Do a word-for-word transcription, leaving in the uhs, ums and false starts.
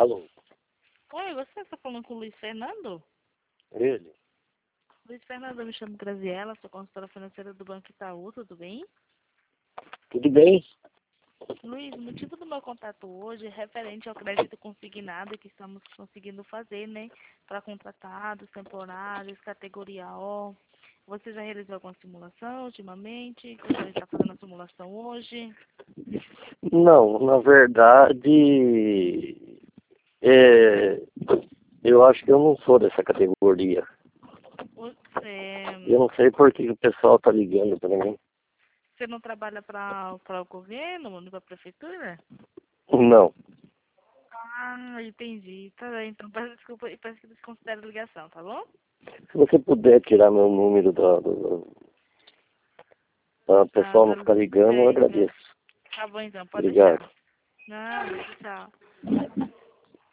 Alô? Oi, você está falando com o Luiz Fernando? Ele? Luiz Fernando, eu me chamo Graziela, sou consultora financeira do Banco Itaú, tudo bem? Tudo bem? Luiz, o motivo do meu contato hoje é referente ao crédito consignado que estamos conseguindo fazer, né? Para contratados, temporários, categoria O. Você já realizou alguma simulação ultimamente? Você está fazendo a simulação hoje? Não, na verdade, é, eu acho que eu não sou dessa categoria. Eu Você, não sei por que o pessoal tá ligando para mim. você não trabalha para o governo, para a prefeitura? Não. Ah, entendi. Tá bem, então peço desculpa e peço que desconsidere a ligação, tá bom? Se você puder tirar meu número da, do, para o Tá, pessoal tá não ficar ligando, eu bem. agradeço. Tá bom então, pode Obrigado. deixar. Não, tchau.